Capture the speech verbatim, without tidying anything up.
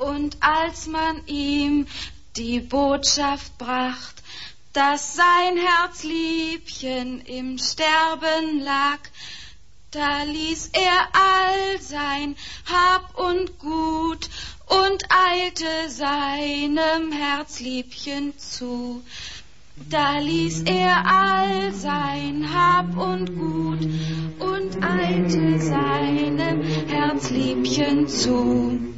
Und als man ihm die Botschaft bracht, dass sein Herzliebchen im Sterben lag, da ließ er all sein Hab und Gut und eilte seinem Herzliebchen zu. Da ließ er all sein Hab und Gut und eilte seinem Herzliebchen zu.